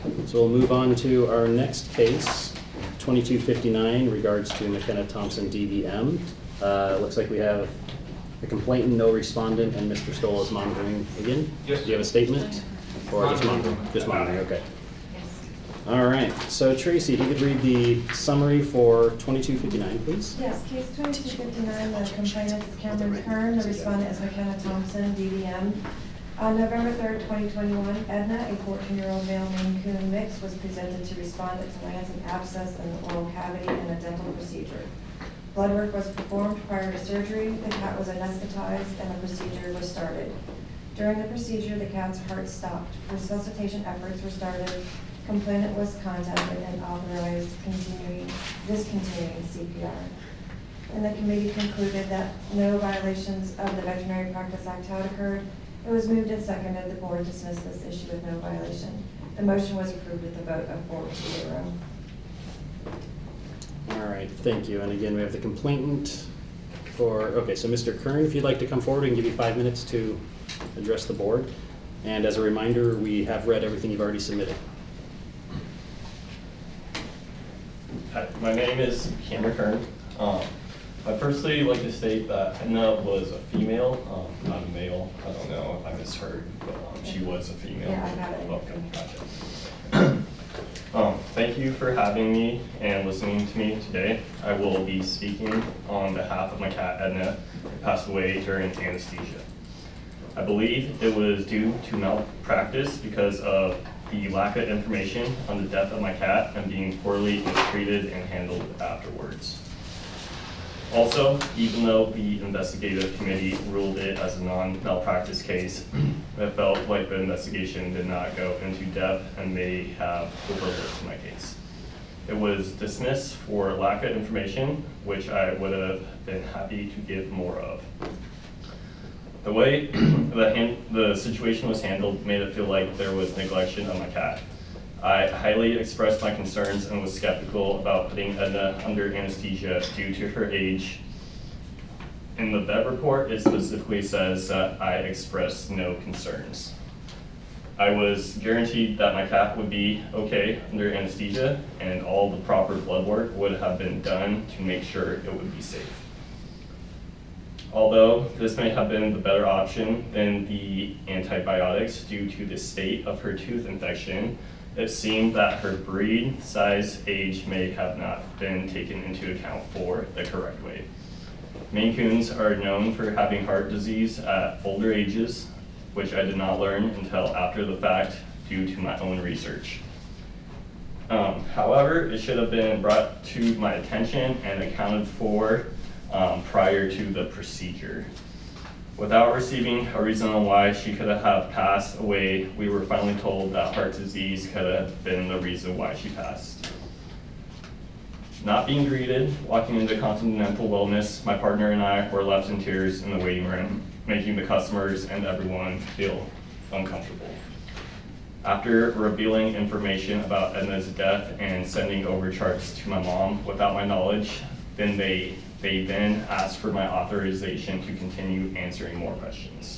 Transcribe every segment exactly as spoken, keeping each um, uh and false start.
So we'll move on to our next case, twenty-two fifty-nine, regards to McKenna Thompson D V M. Uh, looks like we have a complainant, no respondent, and Mister Stoll is monitoring again. Yes. Do you have a statement? Or just monitoring? Just monitoring, okay. All right, so Tracy, if you could read the summary for twenty-two fifty-nine, please. Yes, case twenty-two fifty-nine, the complainant is Cameron Kern, the respondent is McKenna Thompson, D V M. On November third, twenty twenty-one, Edna, a fourteen-year-old male Maine Coon mix, was presented to respondent to lands an abscess in the oral cavity in a dental procedure. Blood work was performed prior to surgery, the cat was anesthetized, and the procedure was started. During the procedure, the cat's heart stopped. Resuscitation efforts were started. Complainant was contacted and authorized continuing, discontinuing C P R. And the committee concluded that no violations of the Veterinary Practice Act had occurred. It was moved and seconded. The board dismissed this issue with no violation. The motion was approved with a vote of four to zero. All right, thank you. And again, we have the complainant for, okay, so Mister Kern, if you'd like to come forward and give you five minutes to address the board. And as a reminder, we have read everything you've already submitted. Hi, my name is Cameron Kern. Um, I'd firstly like to state that Edna was a female, um, not a male. I don't know if I misheard, but um, she was a female. Yeah, I got it. Okay, gotcha. um, thank you for having me and listening to me today. I will be speaking on behalf of my cat Edna, who passed away during anesthesia. I believe it was due to malpractice because of the lack of information on the death of my cat and being poorly mistreated and handled afterwards. Also, even though the investigative committee ruled it as a non-malpractice case, it felt like the investigation did not go into depth and may have overlooked my case. It was dismissed for lack of information, which I would have been happy to give more of. The way the, hand, the situation was handled made it feel like there was neglection of my cat. I highly expressed my concerns and was skeptical about putting Edna under anesthesia due to her age. In the vet report, it specifically says that I expressed no concerns. I was guaranteed that my cat would be okay under anesthesia and all the proper blood work would have been done to make sure it would be safe. Although this may have been the better option than the antibiotics due to the state of her tooth infection, it seemed that her breed, size, age may have not been taken into account for the correct way. Maine Coons are known for having heart disease at older ages, which I did not learn until after the fact due to my own research. Um, however, it should have been brought to my attention and accounted for Um, prior to the procedure. Without receiving a reason on why she could have passed away, we were finally told that heart disease could have been the reason why she passed. Not being greeted, walking into Continental Wellness, my partner and I were left in tears in the waiting room, making the customers and everyone feel uncomfortable. After revealing information about Edna's death and sending over charts to my mom without my knowledge, then they They then asked for my authorization to continue answering more questions.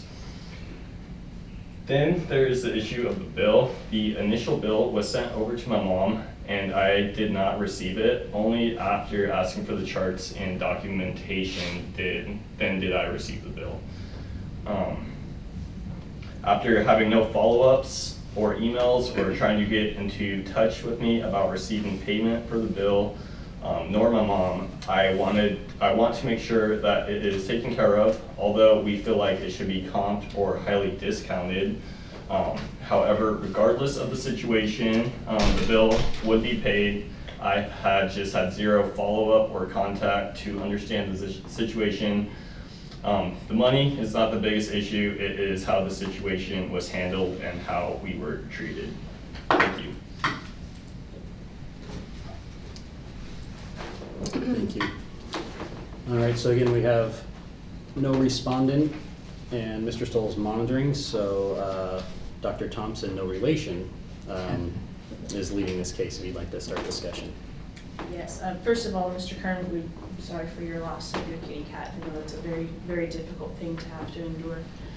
Then there is the issue of the bill. The initial bill was sent over to my mom and I did not receive it. Only after asking for the charts and documentation did, then did I receive the bill. Um, after having no follow-ups or emails or trying to get into touch with me about receiving payment for the bill, Um, nor my mom, I wanted, I want to make sure that it is taken care of, although we feel like it should be comped or highly discounted. Um, however, regardless of the situation, um, the bill would be paid. I had just had zero follow-up or contact to understand the situation. Um, the money is not the biggest issue, it is how the situation was handled and how we were treated. Thank you. Thank you. All right, so again, we have no respondent and Mister Stoll is monitoring, so uh, Doctor Thompson, no relation, um, is leading this case if you'd like to start discussion. Yes, uh, first of all, Mister Kern, we're sorry for your loss of your kitty cat. I know it's a very, very difficult thing to have to endure.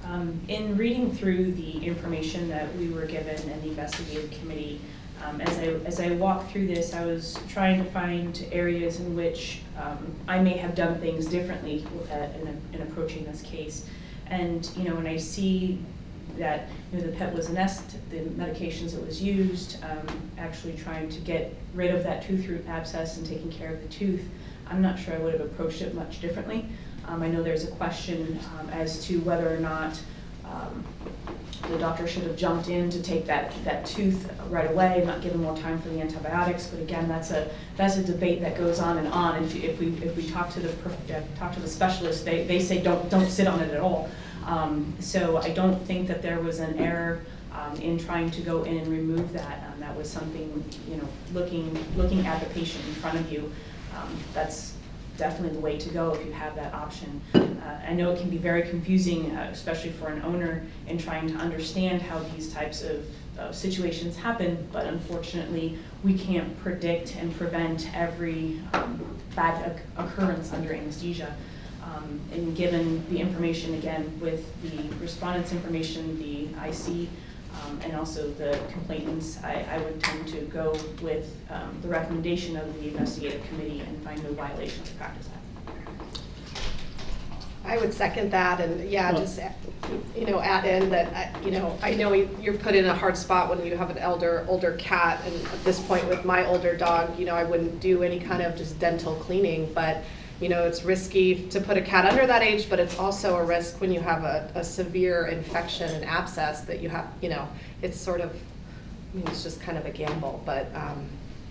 Um, in reading through the information that we were given and the investigative committee, um, as I as I walked through this, I was trying to find areas in which um, I may have done things differently uh, in, in approaching this case. And you know, when I see that you know the Pevlizanest, the medications that was used, um, actually trying to get rid of that tooth root abscess and taking care of the tooth, I'm not sure I would have approached it much differently. Um, I know there's a question um, as to whether or not um, the doctor should have jumped in to take that, that tooth right away, not given more time for the antibiotics. But again, that's a that's a debate that goes on and on. If, if we if we talk to the uh, talk to the specialists, they, they say don't don't sit on it at all. Um, so I don't think that there was an error um, in trying to go in and remove that. Um, that was something, you know, looking looking at the patient in front of you. Um, that's definitely the way to go if you have that option. Uh, I know it can be very confusing, uh, especially for an owner, in trying to understand how these types of uh, situations happen, but unfortunately we can't predict and prevent every um, bad occurrence under anesthesia. Um, and given the information, again, with the respondent's information, the I C, Um, and also the complainants, I, I would tend to go with um, the recommendation of the investigative committee and find no violation of the Practice Act. I would second that, and yeah, Well- just, you know, add in that, uh, you know, I know you're put in a hard spot when you have an elder, older cat, and at this point with my older dog, you know, I wouldn't do any kind of just dental cleaning, but you know, it's risky to put a cat under that age, but it's also a risk when you have a, a severe infection and abscess that you have, you know, it's sort of, I mean, it's just kind of a gamble, but, um.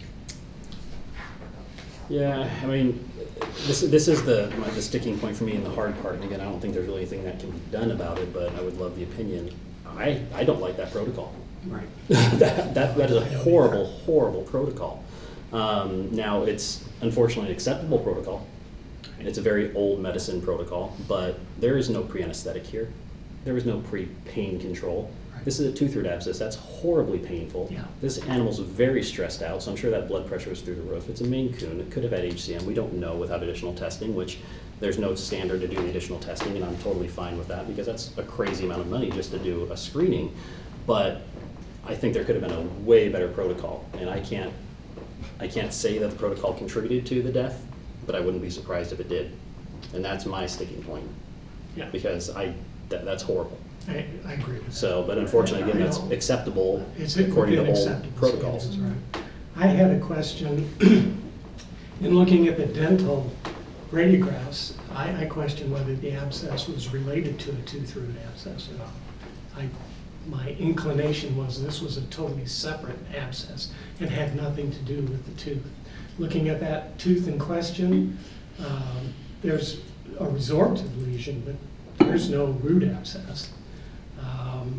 Yeah, I mean, this, this is the, the sticking point for me and the hard part. And again, I don't think there's really anything that can be done about it, but I would love the opinion. I, I don't like that protocol. Right. that, that, that is a horrible, horrible protocol. Um, now, it's unfortunately an acceptable protocol. It's a very old medicine protocol, but there is no pre-anesthetic here. There is no pre-pain control. Right. This is a tooth root abscess. That's horribly painful. Yeah. This animal's very stressed out, so I'm sure that blood pressure was through the roof. It's a Maine Coon. It could have had H C M. We don't know without additional testing, which there's no standard to do the additional testing, and I'm totally fine with that because that's a crazy amount of money just to do a screening. But I think there could have been a way better protocol, and I can't, I can't say that the protocol contributed to the death, but I wouldn't be surprised if it did. And that's my sticking point. Yeah. Because I, that, that's horrible. I, I agree with that. So, but unfortunately, again, that's I know. acceptable It's according to within old acceptable protocols. standards, right. I had a question, in looking at the dental radiographs, I, I question whether the abscess was related to a tooth root abscess or not. I, my inclination was this was a totally separate abscess. It had nothing to do with the tooth. Looking at that tooth in question, um, there's a resorptive lesion, but there's no root abscess. Um,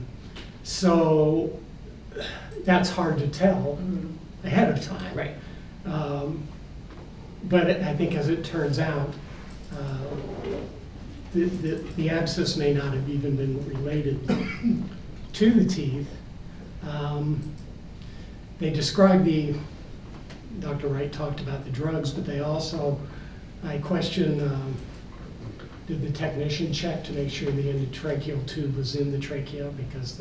so that's hard to tell ahead of time. Right. Um, but I think as it turns out, uh, the, the, the abscess may not have even been related to the teeth. Um, they described the, Doctor Wright talked about the drugs, but they also, I question, um, did the technician check to make sure the endotracheal tube was in the trachea because the,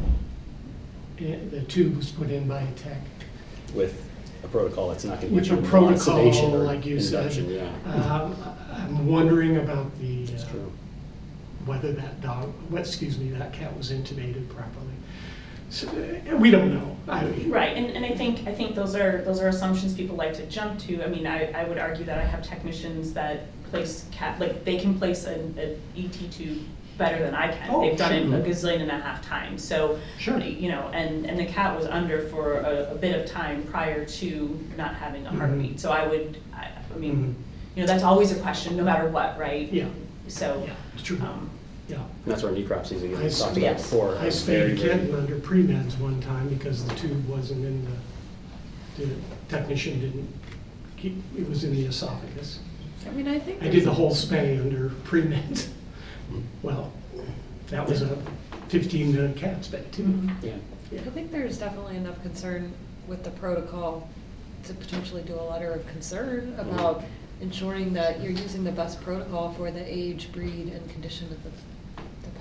the tube was put in by a tech. With a protocol that's not going to With get a you protocol, sedation or like you said. induction, yeah. Um, I'm wondering about the, That's uh, true. whether that dog, what, excuse me, that cat was intubated properly. So, uh, we don't know. I, Right, and, and I think I think those are those are assumptions people like to jump to. I mean, I, I would argue that I have technicians that place cat like they can place an E T tube better than I can. Oh, They've done it sure. a gazillion and a half times. So Sure. you know, and, and the cat was under for a, a bit of time prior to not having a Mhm. heartbeat. So I would, I, I mean, Mhm. you know, that's always a question, no matter what, right? Yeah. So. Yeah, it's true. Um, Yeah. And that's where necropsies, again, we I talked sp- about Yes. before. I are very, spayed a very- kitten under pre-meds one time because the tube wasn't in the, the technician didn't keep, it was in the esophagus. I mean, I think. I did the whole spay under pre-meds. Well, that was a fifteen minute cat spay too. mhm. Yeah. Yeah. I think there's definitely enough concern with the protocol to potentially do a letter of concern about ensuring that you're using the best protocol for the age, breed, and condition of the, the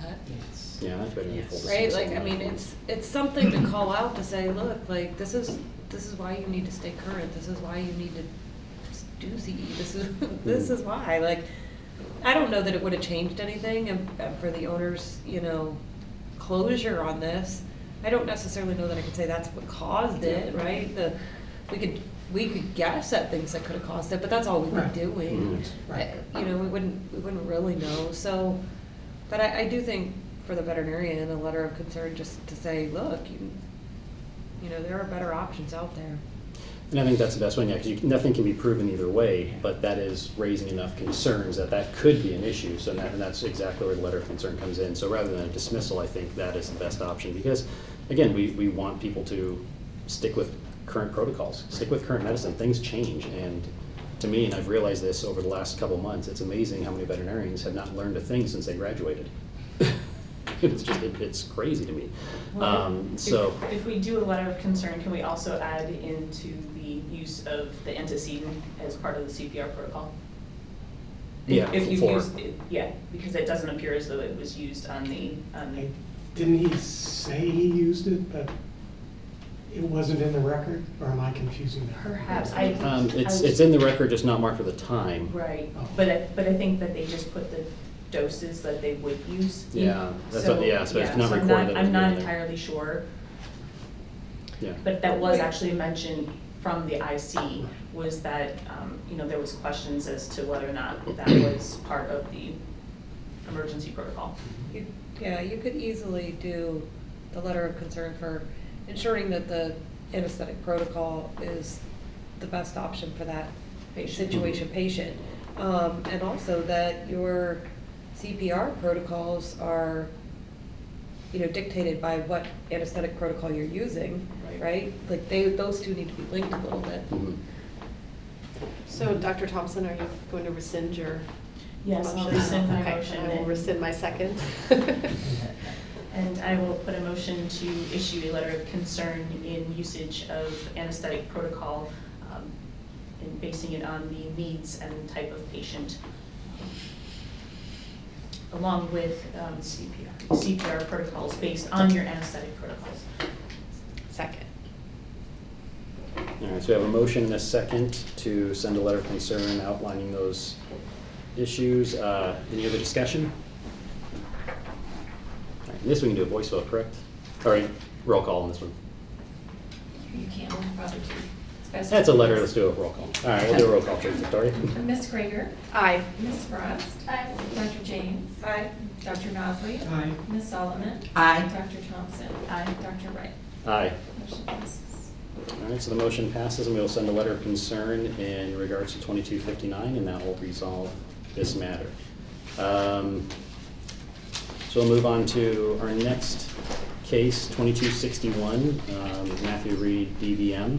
that. Yeah, that's better than full Right, dismissal. like, I mean, it's, it's something to call out to say, look, like, this is, this is why you need to stay current, this is why you need to do C E, this is, this is why, like, I don't know that it would have changed anything, and, and for the owner's, you know, closure on this, I don't necessarily know that I could say that's what caused it, right? The, we could, we could guess at things that could have caused it, but that's all we've been Right. doing. Mhm. Right. I- You know, we wouldn't, we wouldn't really know, so, but I, I do think for the veterinarian, a letter of concern just to say, look, you, you know, there are better options out there. And I think that's the best one, yeah, because nothing can be proven either way, but that is raising enough concerns that that could be an issue. So that, and that's exactly where the letter of concern comes in. So rather than a dismissal, I think that is the best option because, again, we, we want people to stick with current protocols, stick with current medicine. Things change, and to me, and I've realized this over the last couple months, it's amazing how many veterinarians have not learned a thing since they graduated. It's just, it, it's crazy to me. Well, Um, if- so. If we do a letter of concern, can we also add into the use of the antecedent as part of the C P R protocol? If- Yeah, If you for- use, it- yeah, because it doesn't appear as though it was used on the, on the, Didn't he say he used it, but it wasn't in the record, or am I confusing that? perhaps, I. Um, I it's, was- it's in the record, just not marked with the time. Right, Oh. but I, but I think that they just put the doses that they would use. in. Yeah, that's what- yeah, so it's yeah, not so I'm recorded that I'm it's not in there. entirely sure, Yeah. but that was actually mentioned from the I C, was that, um, you know, there was questions as to whether or not that was part of the emergency protocol. You- Yeah, you could easily do the letter of concern for ensuring that the anesthetic protocol is the best option for that Patient. situation, patient. Um, and also that your C P R protocols are, you know, dictated by what anesthetic protocol you're using, Right. right? Like they, those two need to be linked a little bit. Mhm. So, Doctor Thompson, are you going to rescind your Yes, I'll motion? rescind my Okay, motion I will and- rescind my second. And I will put a motion to issue a letter of concern in usage of anesthetic protocol, um, and basing it on the needs and type of patient, um, along with um, C P R, C P R protocols based on your anesthetic protocols. Second. All right, so we have a motion and a second to send a letter of concern outlining those issues. Uh, Any other discussion? All right, this we can do a voice vote, correct? All right, roll call on this one. You can, probably do. It's best That's a to- letter, let's do a roll call. All right, we'll do a roll call, please, Victoria. Miss Krieger. Aye. Miss Frost. Aye. Doctor James. Aye. Doctor Nosley. Aye. Miss Solomon. Aye. Doctor Thompson. Aye. Doctor Wright. Aye. Motion passes. All right, so the motion passes, and we will send a letter of concern in regards to twenty-two fifty-nine, and that will resolve this matter. Um, So we'll move on to our next case, twenty-two sixty-one, um, Matthew Reed, D V M.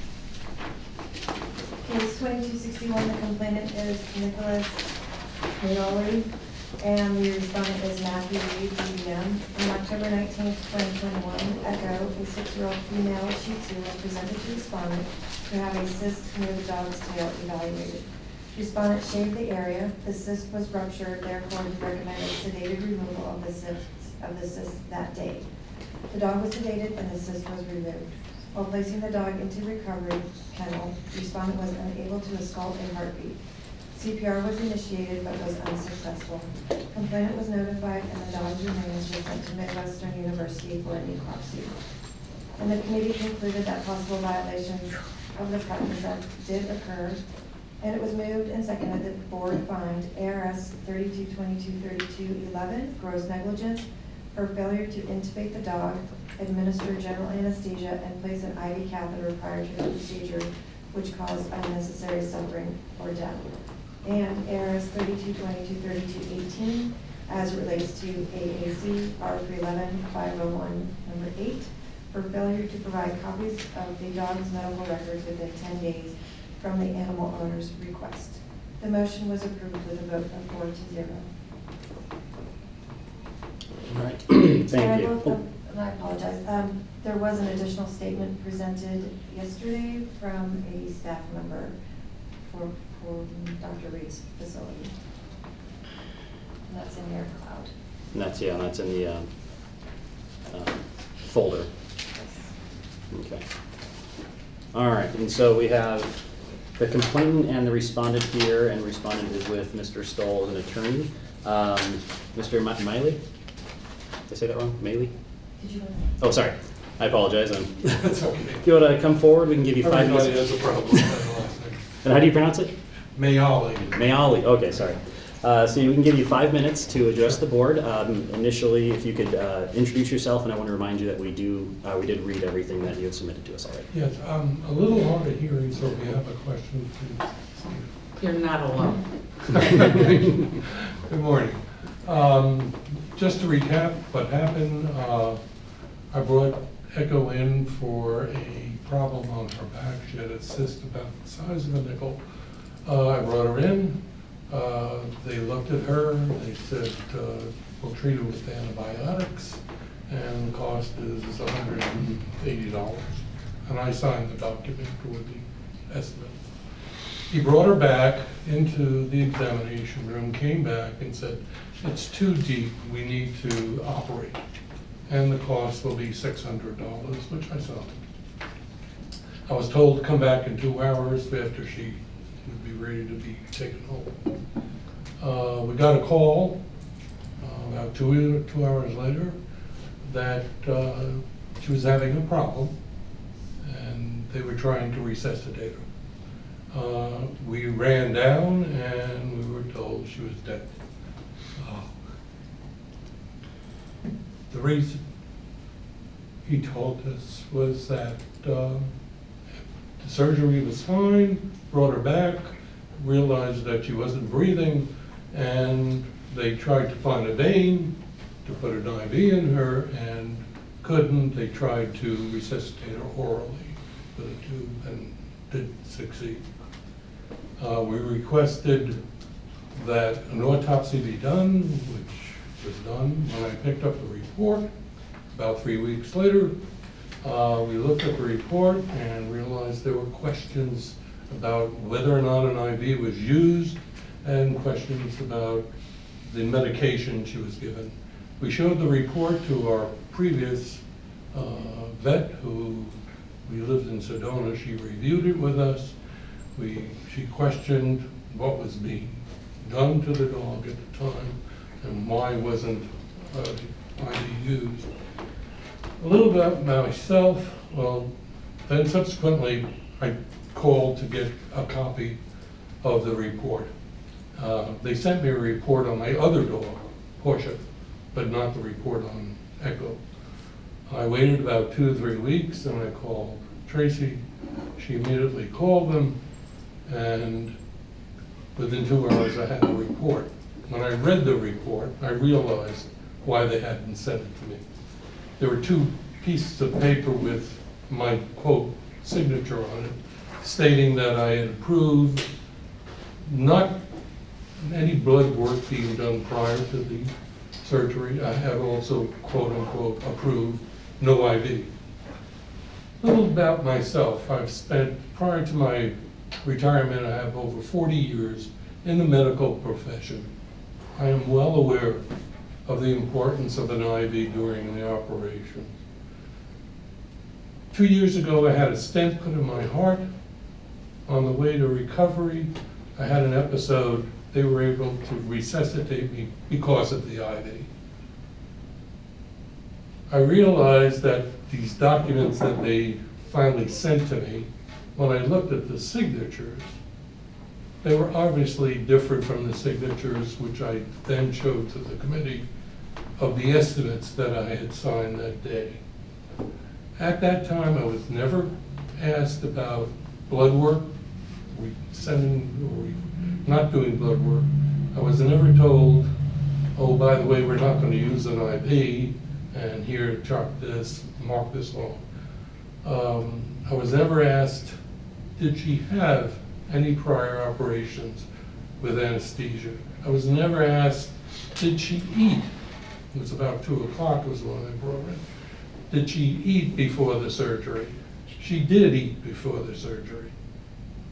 Case twenty-two sixty-one, the complainant is Nicholas Paoli, and the respondent is Matthew Reed, D V M. On October nineteenth, twenty twenty-one, Echo, a six-year-old female Shih Tzu, was presented to respondent to have a cyst near the dog's tail evaluated. Respondent shaved the area, the cyst was ruptured, therefore he recommended sedated removal of the cyst, of the cyst that day. The dog was sedated and the cyst was removed. While placing the dog into recovery kennel, respondent was unable to escape a heartbeat. C P R was initiated but was unsuccessful. Complainant was notified and the dog's remains were sent to Midwestern University for a necropsy. And the committee concluded that possible violations of the Practice Act did occur, and it was moved and seconded that the board find A R S thirty-two twenty-two thirty-two eleven gross negligence for failure to intubate the dog, administer general anesthesia, and place an I V catheter prior to the procedure, which caused unnecessary suffering or death. And A R S thirty-two twenty-two thirty-two eighteen as it relates to A A C R three eleven five oh one number eight for failure to provide copies of the dog's medical records within ten days from the animal owner's request. The motion was approved with a vote of four to zero. All right, And thank I you. will- Oh, um, I apologize. Um, There was an additional statement presented yesterday from a staff member for, for Doctor Reed's facility. And that's in your cloud. And that's, yeah, that's in the um, uh, folder. Okay. All right, and so we have the complainant and the respondent here, and respondent is with Mister Stoll as an attorney. Um, Mister Mi- Miley? Did I say that wrong? Miley? Did you want Oh, sorry. I apologize. I'm That's okay. If you want to come forward, we can give you five Everybody minutes. has a problem with that last name. And how do you pronounce it? Mayali. Mayali, okay, sorry. Uh, So we can give you five minutes to address the board. Um, Initially, if you could uh, introduce yourself, and I want to remind you that we do, uh, we did read everything that you had submitted to us already. Yes, I'm a little hard of hearing, so if you have a question, please. You're not alone. Good morning. Um, Just to recap what happened, uh, I brought Echo in for a problem on her back. She had a cyst about the size of a nickel. Uh, I brought her in. Uh, They looked at her. They said, uh, we'll treat her with antibiotics, and the cost is one hundred eighty dollars. And I signed the document for the estimate. He brought her back into the examination room, came back and said, it's too deep, we need to operate. And the cost will be six hundred dollars, which I saw. I was told to come back in two hours after she would be ready to be taken home. Uh, we got a call uh, about two, two hours later that uh, she was having a problem and they were trying to resuscitate her. Uh, we ran down and we were told she was dead. Uh, The reason he told us was that uh, the surgery was fine, brought her back, realized that she wasn't breathing, and they tried to find a vein to put an I V in her and couldn't. They tried to resuscitate her orally with a tube and didn't succeed. Uh, we requested that an autopsy be done, which was done. When I picked up the report, about three weeks later, uh, we looked at the report and realized there were questions about whether or not an I V was used and questions about the medication she was given. We showed the report to our previous uh, vet who, we lived in Sedona. She reviewed it with us. We, she questioned what was being done to the dog at the time and why wasn't uh, the I V used. A little bit about myself. Well, then subsequently I called to get a copy of the report. Uh, they sent me a report on my other dog, Portia, but not the report on Echo. I waited about two or three weeks and I called Tracy. She immediately called them, and within two hours I had the report. When I read the report, I realized why they hadn't sent it to me. There were two pieces of paper with my, quote, signature on it, stating that I had approved not any blood work being done prior to the surgery. I had also, quote unquote, approved no I V. A little about myself. I've spent, prior to my retirement, I have over forty years in the medical profession. I am well aware of the importance of an I V during the operation. Two years ago, I had a stent put in my heart. On the way to recovery, I had an episode. They were able to resuscitate me because of the I V. I realized that these documents that they finally sent to me, when I looked at the signatures, they were obviously different from the signatures which I then showed to the committee of the estimates that I had signed that day. At that time, I was never asked about blood work, we sending, or we not doing blood work. I was never told, oh, by the way, we're not going to use an I V, and here, chart this, mark this off. Um, I was never asked, did she have any prior operations with anesthesia? I was never asked, did she eat? It was about two o'clock was when I brought her in. Did she eat before the surgery? She did eat before the surgery.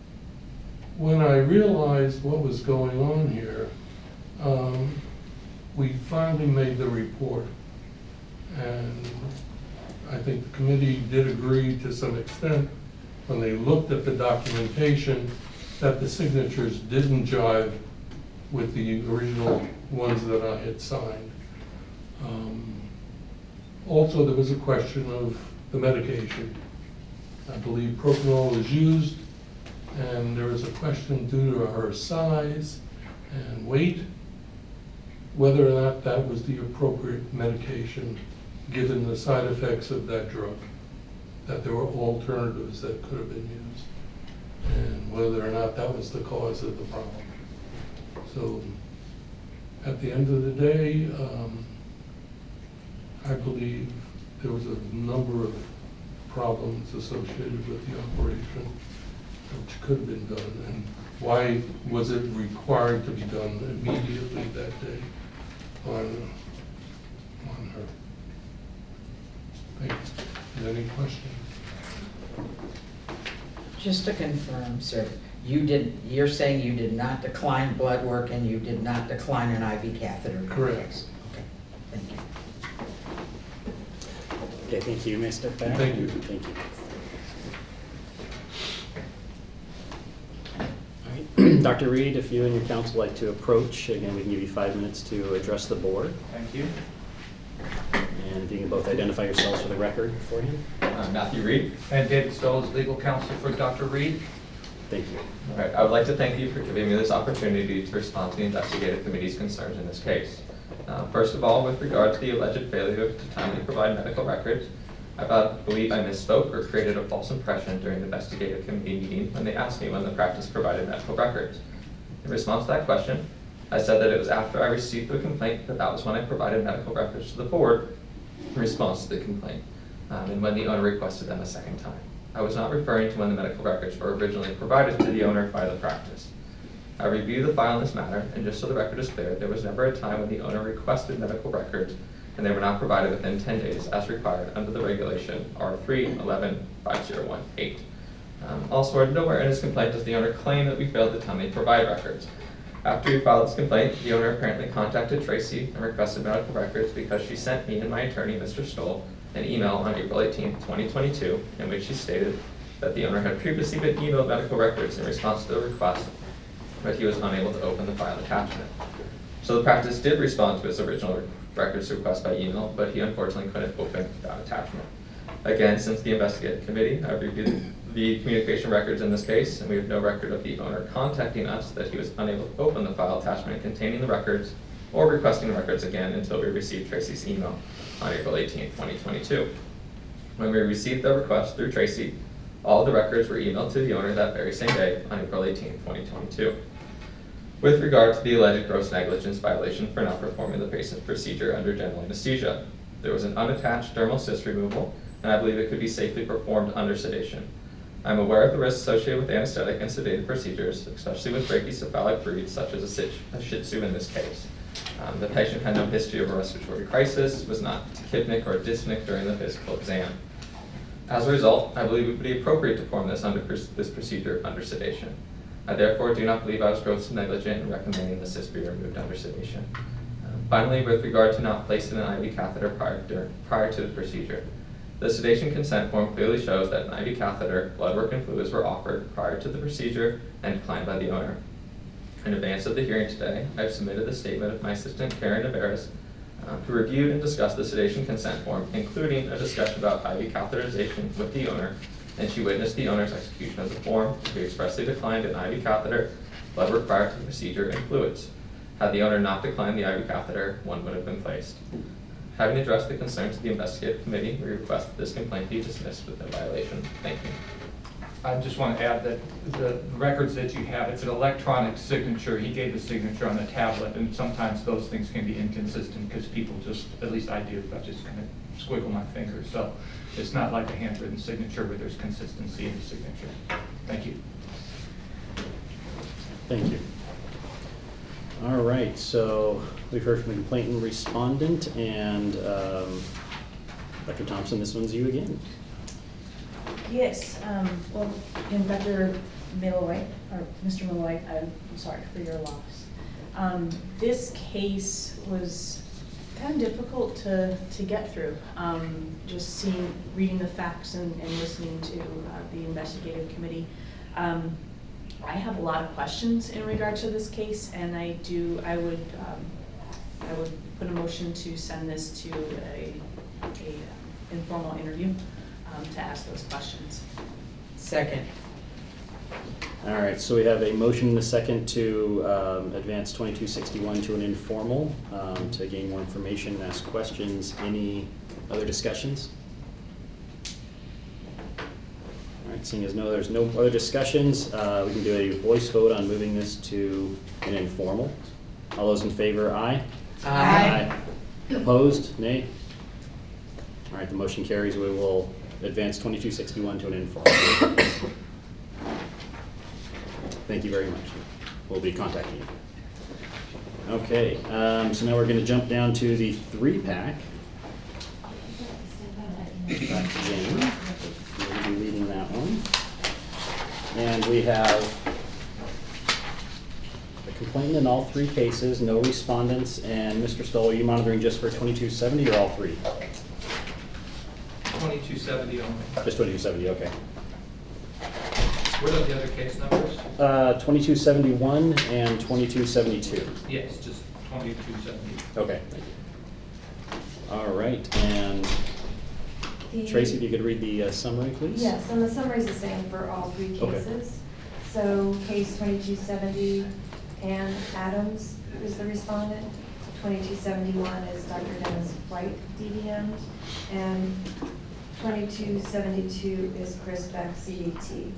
When I realized what was going on here, um, we finally made the report. And I think the committee did agree to some extent when they looked at the documentation that the signatures didn't jive with the original ones that I had signed. Um, Also, there was a question of the medication. I believe propanol is used, and there was a question due to her size and weight, whether or not that was the appropriate medication given the side effects of that drug, that there were alternatives that could have been used, and whether or not that was the cause of the problem. So at the end of the day, um, I believe there was a number of problems associated with the operation which could have been done. And why was it required to be done immediately that day on, on her? Thank you. Any questions? Just to confirm, sir, you did, you're saying you did not decline blood work and you did not decline an I V catheter? Correct. Okay, thank you. Okay, thank you. You may step back. Thank you. Thank you. All right. Doctor Reed, if you and your counsel like to approach, again, we can give you five minutes to address the board. Thank you. And if you can both identify yourselves for the record beforehand. I'm Matthew Reed. And David Stoll is legal counsel for Doctor Reed. Thank you. All right, I would like to thank you for giving me this opportunity to respond to the investigative committee's concerns in this case. Uh, first of all, with regard to the alleged failure to timely provide medical records, I thought- believe I misspoke or created a false impression during the investigative committee meeting when they asked me when the practice provided medical records. In response to that question, I said that it was after I received the complaint that that was when I provided medical records to the board in response to the complaint, um, and when the owner requested them a second time. I was not referring to when the medical records were originally provided to the owner by the practice. I reviewed the file in this matter, and just so the record is clear, there was never a time when the owner requested medical records and they were not provided within ten days as required under the regulation R three eleven five zero one eight. Um, also, nowhere in his complaint does the owner claim that we failed to timely provide records. After we filed this complaint, the owner apparently contacted Tracy and requested medical records because she sent me and my attorney, Mister Stoll, an email on April eighteenth, twenty twenty-two, in which she stated that the owner had previously been emailed medical records in response to the request, but he was unable to open the file attachment. So the practice did respond to his original records request by email, but he unfortunately couldn't open that attachment. Again, since the investigative committee, I've reviewed the communication records in this case, and we have no record of the owner contacting us that he was unable to open the file attachment containing the records or requesting the records again until we received Tracy's email on April eighteenth, twenty twenty-two. When we received the request through Tracy, all of the records were emailed to the owner that very same day on April eighteenth, twenty twenty-two. With regard to the alleged gross negligence violation for not performing the patient procedure under general anesthesia, there was an unattached dermal cyst removal, and I believe it could be safely performed under sedation. I'm aware of the risks associated with anesthetic and sedated procedures, especially with brachycephalic breeds such as a, sit- a Shih Tzu in this case. Um, the patient had no history of a respiratory crisis, was not tachypnic or dyspneic during the physical exam. As a result, I believe it would be appropriate to perform this, under, this procedure under sedation. I therefore do not believe I was grossly negligent in recommending the cyst be removed under sedation. Um, finally, with regard to not placing an I V catheter prior, during, prior to the procedure, the sedation consent form clearly shows that an I V catheter, blood work, and fluids were offered prior to the procedure and declined by the owner. In advance of the hearing today, I have submitted the statement of my assistant, Karen Navarez, uh, who reviewed and discussed the sedation consent form, including a discussion about I V catheterization with the owner, and she witnessed the owner's execution of the form, who expressly declined an I V catheter, blood work prior to the procedure, and fluids. Had the owner not declined the I V catheter, one would have been placed. Having addressed the concerns of the investigative committee, we request that this complaint be dismissed with no violation. Thank you. I just want to add that the records that you have, it's an electronic signature. He gave the signature on the tablet, and sometimes those things can be inconsistent because people just, at least I do, I just kind of squiggle my fingers. So it's not like a handwritten signature where there's consistency in the signature. Thank you. Thank you. All right, so we've heard from the complainant respondent, and um, Doctor Thompson, this one's you again. Yes, um, well, and Doctor Malloy, or Mister Malloy, I'm sorry for your loss. Um, this case was kind of difficult to, to get through. Um, just seeing, reading the facts and, and listening to uh, the investigative committee. Um, I have a lot of questions in regards to this case, and I do, I would, um, I would put a motion to send this to a, a informal interview um, to ask those questions. Second. All right, so we have a motion and a second to um, advance twenty-two sixty-one to an informal um, to gain more information and ask questions. Any other discussions? All right, seeing as no, there's no other discussions, uh, we can do a voice vote on moving this to an informal. All those in favor, aye? Aye. Aye. Opposed, nay? All right, the motion carries. We will advance twenty-two sixty-one to an informal. Thank you very much. We'll be contacting you. Okay, um, so now we're going to jump down to the three-pack. Back to Jane. We'll be leading that one. And we have a complainant in all three cases, no respondents. And Mister Stoll, are you monitoring just for twenty-two seventy or all three? twenty-two seventy only. Just twenty-two seventy, okay. What are the other case numbers? Uh, twenty-two seventy-one and twenty-two seventy-two. Yes, just twenty-two seventy. Okay, thank you. All right, and The- Tracy, if you could read the uh, summary, please? Yes, and the summary is the same for all three Okay. cases. So case twenty-two seventy, Ann Adams is the respondent. twenty-two seventy-one is Doctor Dennis White, D V M. And twenty-two seventy-two is Chris Beck, C D T.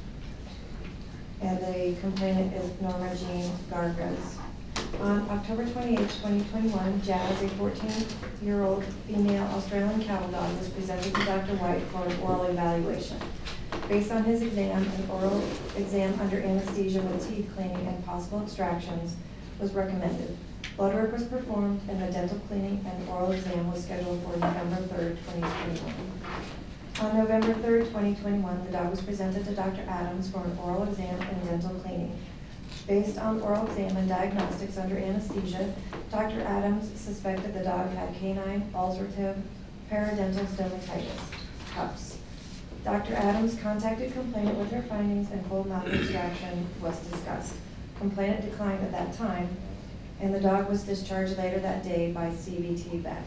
And the complainant is Norma Jean Gargas. On October twenty-eighth, twenty twenty-one, Jazz, a fourteen-year-old female Australian cattle dog, was presented to Doctor White for an oral evaluation. Based on his exam, an oral exam under anesthesia with teeth cleaning and possible extractions was recommended. Blood work was performed and a dental cleaning and oral exam was scheduled for November third, twenty twenty-one. On November third, twenty twenty-one, the dog was presented to Doctor Adams for an oral exam and dental cleaning. Based on oral exam and diagnostics under anesthesia, Doctor Adams suspected the dog had canine ulcerative periodontal stomatitis, cups. Doctor Adams contacted complainant with her findings and full mouth extraction was discussed. Complainant declined at that time, and the dog was discharged later that day by C V T Beck.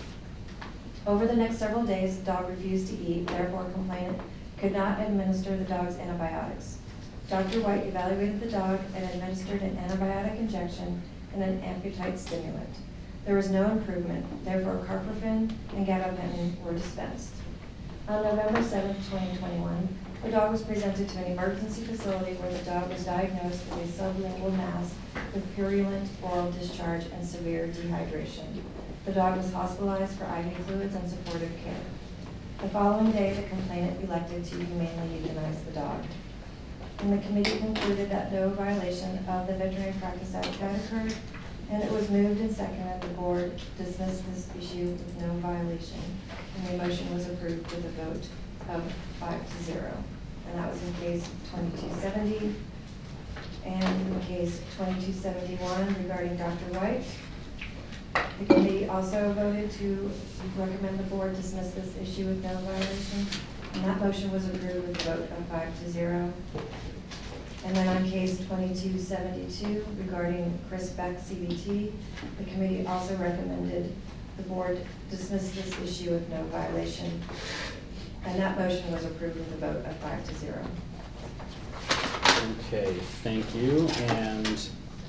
Over the next several days, the dog refused to eat, therefore complainant could not administer the dog's antibiotics. Doctor White evaluated the dog and administered an antibiotic injection and an amputite stimulant. There was no improvement, therefore carprofen and gabapentin were dispensed. On November seventh, twenty twenty-one, the dog was presented to an emergency facility where the dog was diagnosed with a sublingual mass with purulent oral discharge and severe dehydration. The dog was hospitalized for I V fluids and supportive care. The following day, the complainant elected to humanely euthanize the dog. And the committee concluded that no violation of the Veterinary Practice Act had occurred, and it was moved and seconded the board dismissed this issue with no violation. And the motion was approved with a vote of five to zero. And that was in case twenty-two seventy. And in case twenty-two seventy-one regarding Doctor White, the committee also voted to recommend the board dismiss this issue with no violation. And that motion was approved with a vote of five to zero. And then on case twenty-two seventy-two regarding Chris Beck, C B T, the committee also recommended the board dismiss this issue with no violation. And that motion was approved with a vote of five to zero. Okay, thank you. And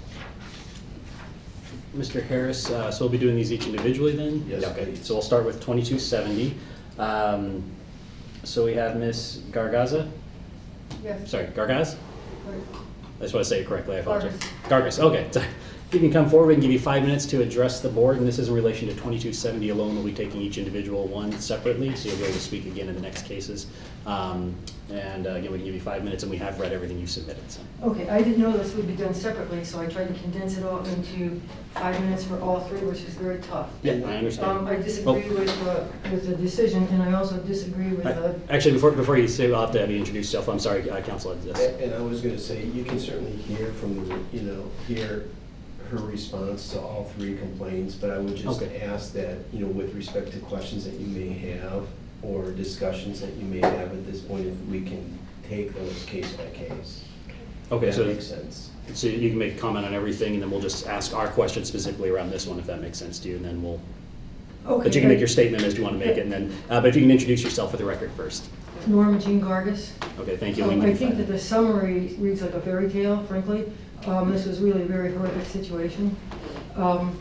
Mister Harris, uh, so we'll be doing these each individually then? Yes, Okay, please. so we'll start with twenty-two seventy. Um, so we have Miz Gargaza? Yes. Sorry, Gargaz? I just want to say it correctly, I apologize. Gargas, okay. So you can come forward, we can give you five minutes to address the board, and this is in relation to twenty-two seventy alone. We'll be taking each individual one separately, so you'll be able to speak again in the next cases. Um, and uh, again, we can give you five minutes, and we have read everything you submitted. So. Okay, I didn't know this would be done separately, so I tried to condense it all into five minutes for all three, which is very tough. Yeah, I understand. Um, I disagree Oh. with, uh, with the decision, and I also disagree with, uh, Actually, before, before you say, I'll have to have you introduce yourself. I'm sorry, uh, Councilor. Yes. And and I was going to say, you can certainly hear from the, you know, hear her response to all three complaints, but I would just Okay. ask that, you know, with respect to questions that you may have or discussions that you may have at this point, if we can take those case by case. Okay, If so that makes sense. So you can make a comment on everything, and then we'll just ask our question specifically around this one, if that makes sense to you, and then we'll, Okay. but you can make your statement as you want to make it, and then, uh, but if you can introduce yourself for the record first. Norma Jean Gargus. Okay, thank you. Um, When I you think find that it. the summary reads like a fairy tale, frankly. Um, This was really a very horrific situation. Um,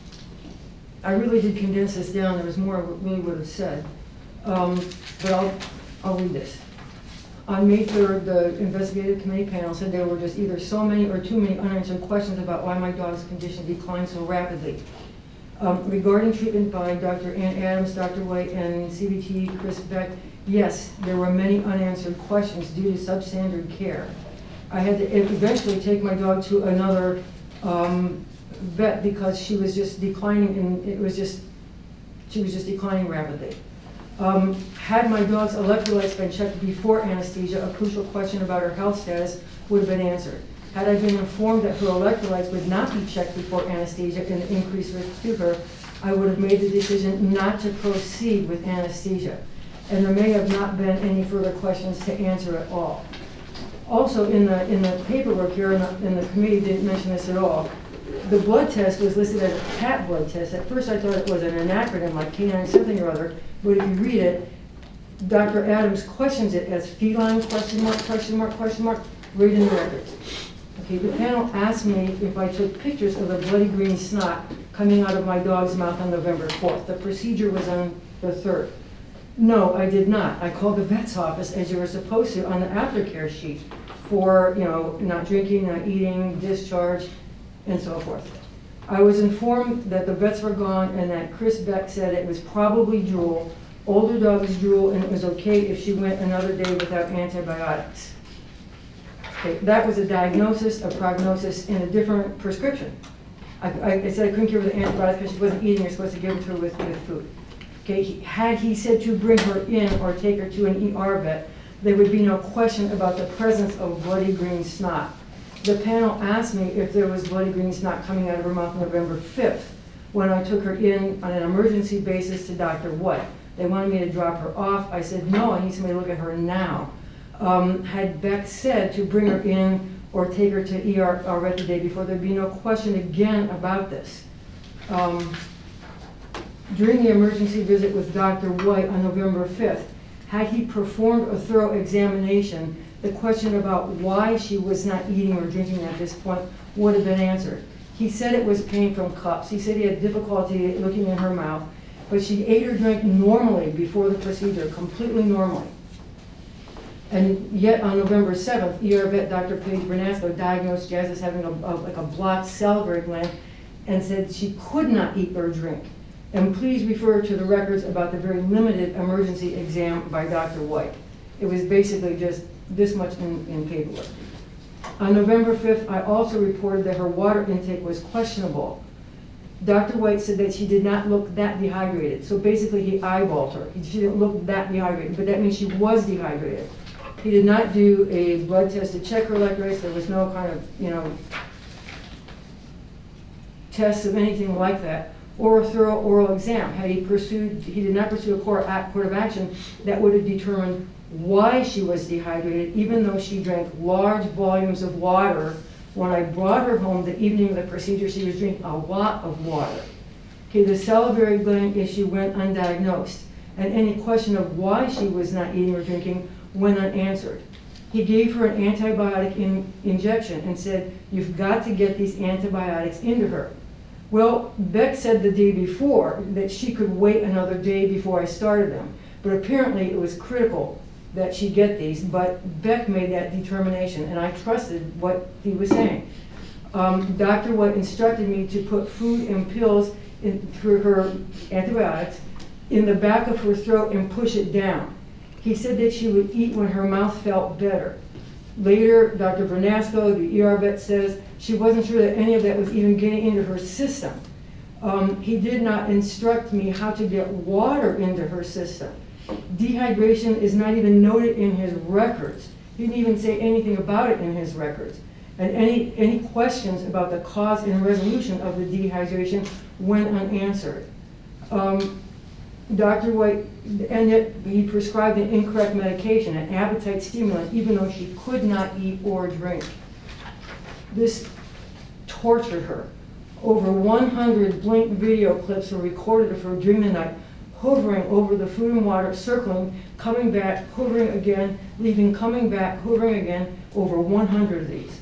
I really did condense this down. There was more I really would have said. Um, But I'll, I'll read this. On May third, the investigative committee panel said there were just either so many or too many unanswered questions about why my dog's condition declined so rapidly. Um, regarding treatment by Doctor Ann Adams, Doctor White, and C B T Chris Beck, yes, there were many unanswered questions due to substandard care. I had to eventually take my dog to another um, vet because she was just declining, and it was just, she was just declining rapidly. Um, had my dog's electrolytes been checked before anesthesia, a crucial question about her health status would have been answered. Had I been informed that her electrolytes would not be checked before anesthesia and the increased risk to her, I would have made the decision not to proceed with anesthesia. And there may have not been any further questions to answer at all. Also, in the, in the paperwork here, and the, and the committee didn't mention this at all, the blood test was listed as a cat blood test. At first I thought it was an acronym like canine something or other, but if you read it, Doctor Adams questions it as feline question mark, question mark, question mark, right in the records. Okay, the panel asked me if I took pictures of the bloody green snot coming out of my dog's mouth on November fourth. The procedure was on the third. No, I did not. I called the vet's office, as you were supposed to, on the aftercare sheet for, you know, not drinking, not eating, discharge, and so forth. I was informed that the vets were gone and that Chris Beck said it was probably drool, older dogs drool, and it was okay if she went another day without antibiotics. Okay, that was a diagnosis, a prognosis, and a different prescription. I, I, I said I couldn't give her the antibiotics because she wasn't eating. You're supposed to give it to her with, with food. Okay, he, had he said to bring her in or take her to an E R vet, there would be no question about the presence of bloody green snot. The panel asked me if there was bloody green snot coming out of her mouth on November fifth, when I took her in on an emergency basis to Doctor White. They wanted me to drop her off. I said, no, I need somebody to look at her now. Um, had Beck said to bring her in or take her to E R already the day before, there'd be no question again about this. Um, during the emergency visit with Doctor White on November fifth, had he performed a thorough examination, the question about why she was not eating or drinking at this point would have been answered. He said it was pain from cups. He said he had difficulty looking in her mouth, but she ate or drank normally before the procedure, completely normally. And yet on November seventh, E R vet Doctor Paige Bernasco diagnosed Jazz as having a, a, like a blocked salivary gland and said she could not eat or drink. And please refer to the records about the very limited emergency exam by Doctor White. It was basically just this much in, in paperwork. On November fifth, I also reported that her water intake was questionable. Doctor White said that she did not look that dehydrated. So basically he eyeballed her. She didn't look that dehydrated, but that means she was dehydrated. He did not do a blood test to check her electrolytes. There was no kind of, you know, tests of anything like that, or a thorough oral exam. Had he pursued, he did not pursue a court, court of action that would have determined why she was dehydrated, even though she drank large volumes of water. When I brought her home the evening of the procedure, she was drinking a lot of water. Okay, the salivary gland issue went undiagnosed, and any question of why she was not eating or drinking went unanswered. He gave her an antibiotic in, injection and said, you've got to get these antibiotics into her. Well, Beck said the day before that she could wait another day before I started them, but apparently it was critical that she get these, but Beck made that determination, and I trusted what he was saying. Um, Doctor White instructed me to put food and pills in, through her antibiotics in the back of her throat and push it down. He said that she would eat when her mouth felt better. Later, Doctor Bernasco, the E R vet, says she wasn't sure that any of that was even getting into her system. Um, he did not instruct me how to get water into her system. Dehydration is not even noted in his records. He didn't even say anything about it in his records. And any, any questions about the cause and resolution of the dehydration went unanswered. Um, Doctor White, and yet he prescribed an incorrect medication, an appetite stimulant, even though she could not eat or drink. This tortured her. Over one hundred Blink video clips were recorded of her during the night, hovering over the food and water, circling, coming back, hovering again, leaving, coming back, hovering again, over one hundred of these.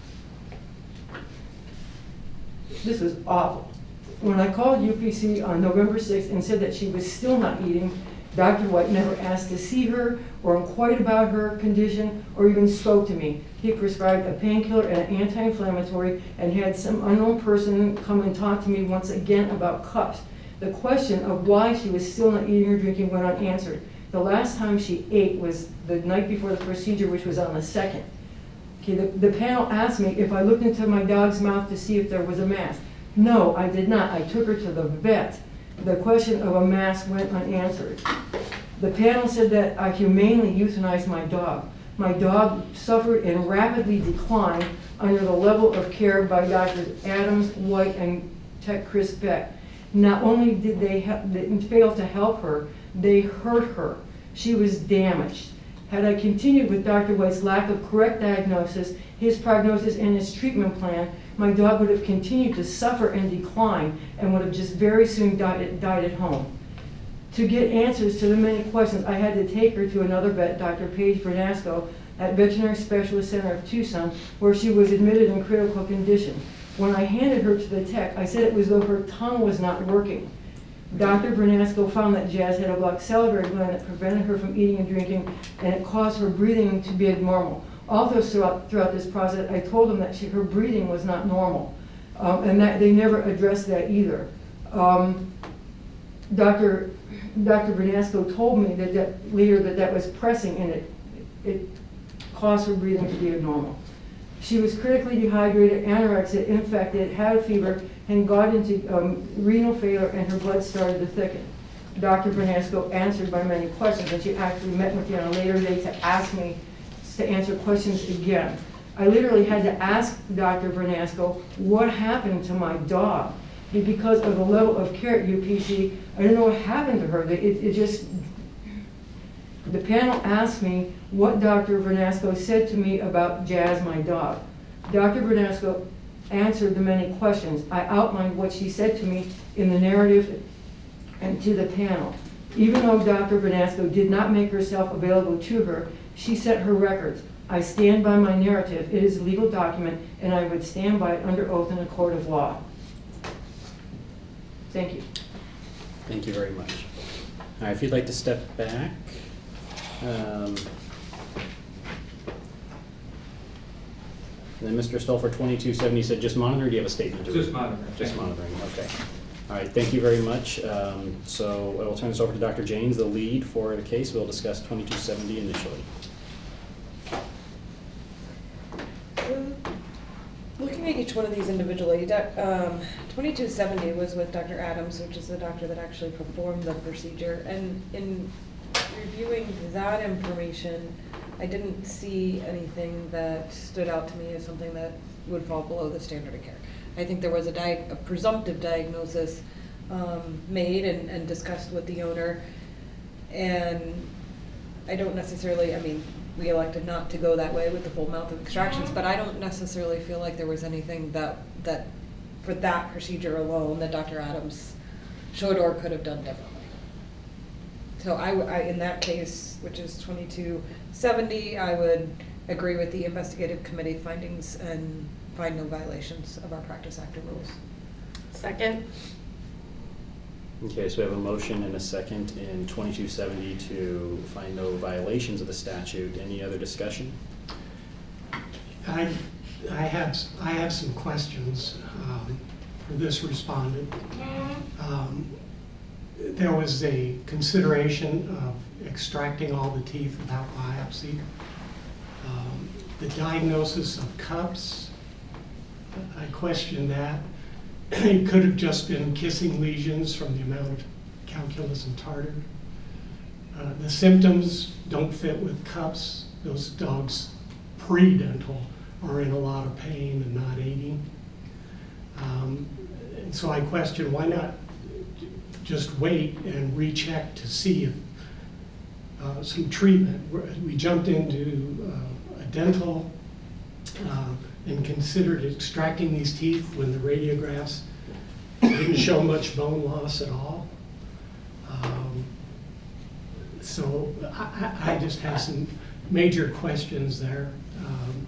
This was awful. When I called U P C on November sixth and said that she was still not eating, Doctor White never asked to see her or inquired about her condition or even spoke to me. He prescribed a painkiller and an anti-inflammatory and had some unknown person come and talk to me once again about cups. The question of why she was still not eating or drinking went unanswered. The last time she ate was the night before the procedure, which was on the second. Okay, the, the panel asked me if I looked into my dog's mouth to see if there was a mass. No, I did not. I took her to the vet. The question of a mass went unanswered. The panel said that I humanely euthanized my dog. My dog suffered and rapidly declined under the level of care by Doctors Adams, White, and Tech Chris Beck. Not only did they, they fail to help her, they hurt her. She was damaged. Had I continued with Doctor White's lack of correct diagnosis, his prognosis, and his treatment plan, my dog would have continued to suffer and decline and would have just very soon died, died at home. To get answers to the many questions, I had to take her to another vet, Doctor Paige Bernasco, at Veterinary Specialist Center of Tucson, where she was admitted in critical condition. When I handed her to the tech, I said it was though her tongue was not working. Doctor Bernasco found that Jazz had a blocked salivary gland that prevented her from eating and drinking, and it caused her breathing to be abnormal. Also throughout, throughout this process, I told them that she, her breathing was not normal, um, and that they never addressed that either. Um, Doctor Doctor Bernasco told me that, that later that that was pressing, and it, it caused her breathing to be abnormal. She was critically dehydrated, anorexic, infected, had a fever, and got into um, renal failure, and her blood started to thicken. Doctor Bernasco answered my many questions, and she actually met with me on a later date to ask me to answer questions again. I literally had to ask Doctor Bernasco what happened to my dog. Because of the level of care at U P C, I didn't know what happened to her. It, it just, the panel asked me what Doctor Bernasco said to me about Jazz, my dog. Doctor Bernasco answered the many questions. I outlined what she said to me in the narrative and to the panel. Even though Doctor Bernasco did not make herself available to her, she set her records. I stand by my narrative. It is a legal document, and I would stand by it under oath in a court of law. Thank you. Thank you very much. All right, if you'd like to step back. Um, Then Mister Stoll for twenty-two seventy said just monitor, do you have a statement? to Just read? monitoring. Just Thank you. monitoring, okay. All right, thank you very much. Um, So I will turn this over to Doctor Janes, the lead for the case. We'll discuss twenty-two seventy initially. Looking at each one of these individually, doc- um, twenty-two seventy was with Doctor Adams, which is the doctor that actually performed the procedure. And in reviewing that information, I didn't see anything that stood out to me as something that would fall below the standard of care. I think there was a, di- a presumptive diagnosis um, made and, and discussed with the owner. And I don't necessarily, I mean, we elected not to go that way with the full mouth of extractions, but I don't necessarily feel like there was anything that, that for that procedure alone that Doctor Adams should or could have done differently. So I, I, in that case, which is twenty-two seventy, I would agree with the investigative committee findings and find no violations of our Practice Act of rules. Second. Okay, so we have a motion and a second in twenty-two seventy to find no violations of the statute. Any other discussion? I, I have, I have some questions um, for this respondent. Um, There was a consideration of extracting all the teeth without biopsy. Um, the diagnosis of cups, I question that. It could have just been kissing lesions from the amount of calculus and tartar. Uh, the symptoms don't fit with cups. Those dogs pre-dental are in a lot of pain and not eating. Um, and so I question, why not just wait and recheck to see if uh, some treatment. We jumped into uh, a dental uh, and considered extracting these teeth when the radiographs didn't show much bone loss at all. Um, so I, I I just have some major questions there. Um,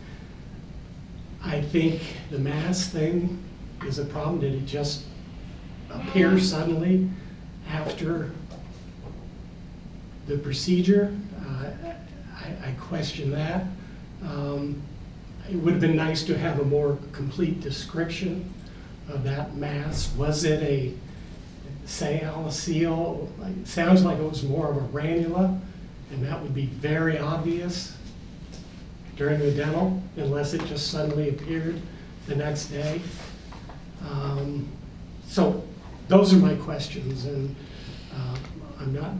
I think the mass thing is a problem. Did it just appear suddenly after the procedure? Uh, I, I question that. Um, it would have been nice to have a more complete description of that mass. Was it a salicele? It sounds like it was more of a ranula, and that would be very obvious during the dental, unless it just suddenly appeared the next day. Um, so those are my questions, and uh, I'm not,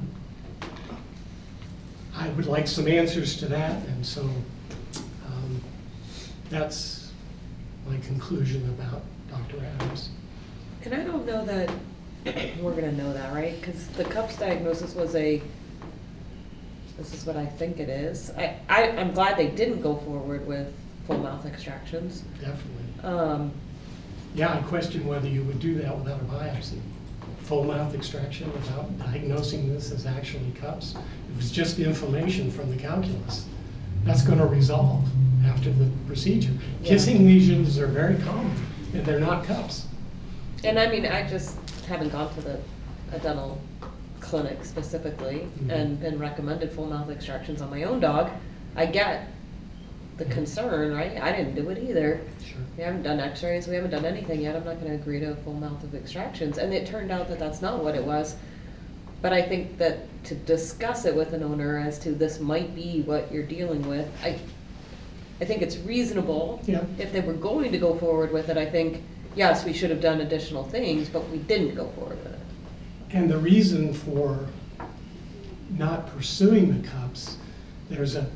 I would like some answers to that, and so um, that's my conclusion about Doctor Adams. And I don't know that we're gonna know that, right? Because the CUPS diagnosis was a, this is what I think it is. I, I, I'm glad they didn't go forward with full mouth extractions. Definitely. Um, Yeah, I question whether you would do that without a biopsy. Full mouth extraction without diagnosing this as actually CUPS. It was just inflammation from the calculus. That's going to resolve after the procedure. Yeah. Kissing lesions are very common, and they're not CUPS. And I mean, I just haven't gone to the a dental clinic specifically Mhm. and been recommended full mouth extractions on my own dog. I get the concern, right? I didn't do it either. Sure. We haven't done x-rays, we haven't done anything yet. I'm not gonna agree to a full mouth of extractions. And it turned out that that's not what it was. But I think that to discuss it with an owner as to this might be what you're dealing with, I, I think it's reasonable. Yeah. If they were going to go forward with it, I think, yes, we should have done additional things, but we didn't go forward with it. And the reason for not pursuing the CUPS, there's a,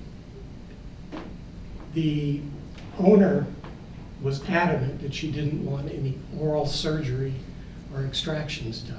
the owner was adamant that she didn't want any oral surgery or extractions done.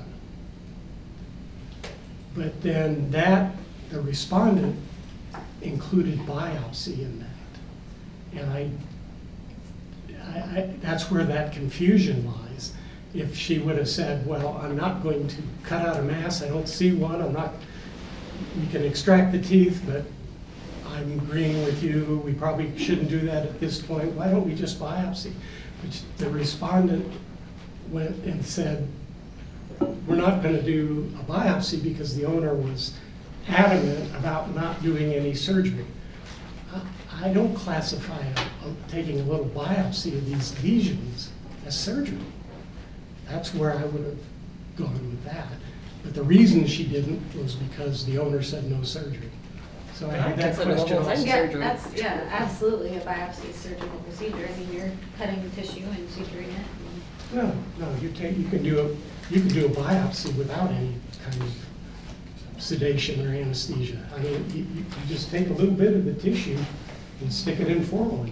But then that, the respondent included biopsy in that. And I, I, I, that's where that confusion lies. If she would have said, well, I'm not going to cut out a mass, I don't see one, I'm not, we can extract the teeth, but I'm agreeing with you, we probably shouldn't do that at this point, why don't we just biopsy? Which the respondent went and said, we're not going to do a biopsy because the owner was adamant about not doing any surgery. I, I don't classify a, a, taking a little biopsy of these lesions as surgery. That's where I would have gone with that. But the reason she didn't was because the owner said no surgery. So I had that Consider the question whole also. thing Yeah, surgery. that's, yeah, absolutely a biopsy surgical procedure. I mean, you're cutting the tissue and suturing it. No, no, you take, you can do a, you can do a biopsy without any kind of sedation or anesthesia. I mean, you, you you just take a little bit of the tissue and stick it in formally.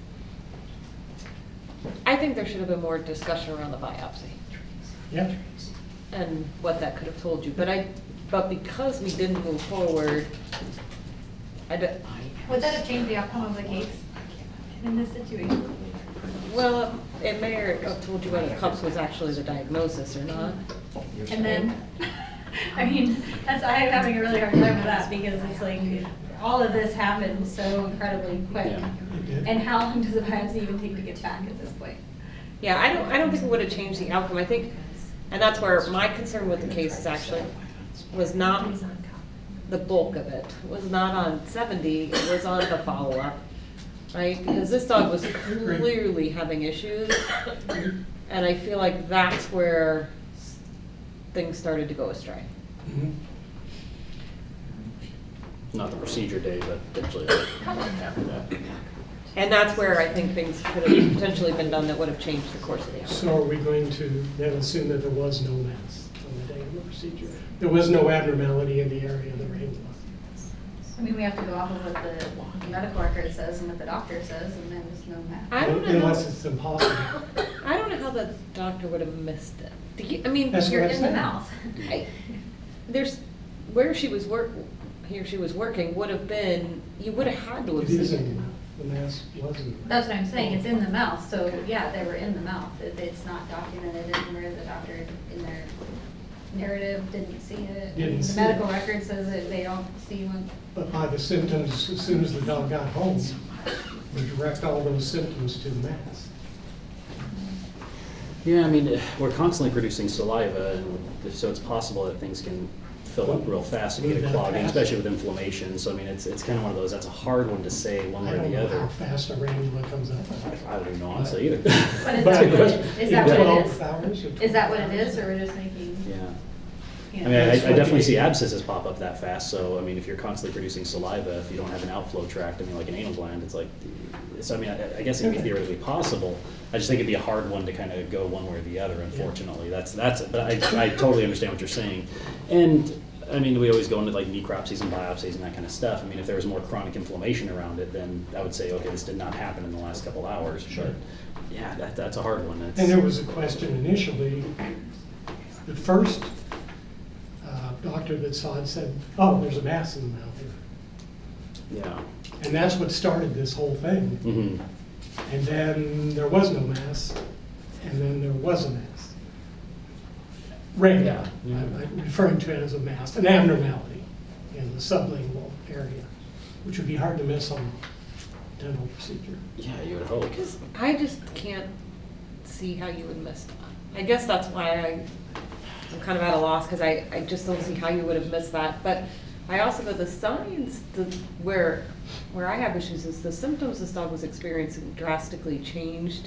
I think there should have been more discussion around the biopsy Yeah. and what that could have told you. But I, but because we didn't move forward, I don't, Would that have changed the outcome of the case in this situation? well, it may have told you whether CUPS was actually the diagnosis or not. And then, I mean, that's, I'm having a really hard time with that because it's like, all of this happened so incredibly quick. Yeah. It did. And how long does the biopsy even take to get back at this point? Yeah, I don't, I don't think it would have changed the outcome. I think, and that's where my concern with the case is actually, was not the bulk of it. It was not on seventy, it was on the follow-up, right? Because this dog was clearly having issues, and I feel like that's where things started to go astray. Mhm. Not the procedure day, but potentially after that. And that's where I think things could have potentially been done that would have changed the course of the outcome. So are we going to then assume that there was no mass on the day of the procedure? There was no abnormality in the area of the ranula? I mean, we have to go off of what the medical record says and what the doctor says, and there's no math. I don't know. how- Unless it's impossible. I don't know how the doctor would have missed it. Do you, I mean, That's You're what I'm in the saying. mouth. I, there's, where she was work, here she was working would have been, you would have had to have It seen isn't, it. the mask wasn't. That's what I'm saying, it's in the mouth, so yeah, they were in the mouth. It- It's not documented anywhere, the doctor in their narrative didn't see it. Didn't The see medical it. record says that they don't see one. But by the symptoms, as soon as the dog got home, we direct all those symptoms to the mask. Yeah, I mean, we're constantly producing saliva, and so it's possible that things can fill up real fast and get a clogging, especially with inflammation. So I mean, it's, it's kind of one of those, that's a hard one to say one I way or don't the know how other. fast a ranula comes up. I don't even know honestly either. But is that what it, is that what it is? Is that what it is, or we're just making? Yeah. I Yeah. mean, I, I definitely see abscesses pop up that fast, so, I mean, if you're constantly producing saliva, if you don't have an outflow tract, I mean, like an anal gland, it's like, so I mean, I, I guess it'd be theoretically possible. I just think it'd be a hard one to kind of go one way or the other, unfortunately. That's, that's, it. But I, I totally understand what you're saying. And, I mean, we always go into like necropsies and biopsies and that kind of stuff. I mean, if there was more chronic inflammation around it, then I would say, okay, this did not happen in the last couple hours. Sure. But, yeah, that, that's a hard one. That's, And there was a question initially, the first uh, doctor that saw it said, oh, there's a mass in the mouth here. yeah. And that's what started this whole thing. Mm-hmm. And then there was no mass, and then there was a mass. Right, yeah, Yeah. I'm I'm referring to it as a mass, an abnormality in the sublingual area, which would be hard to miss on dental procedure. Yeah, you would hope. Because I just can't see how you would miss that. I guess that's why I, I'm kind of at a loss, because I, I just don't see how you would have missed that. But I also go, the signs, the, where, where I have issues is the symptoms this dog was experiencing drastically changed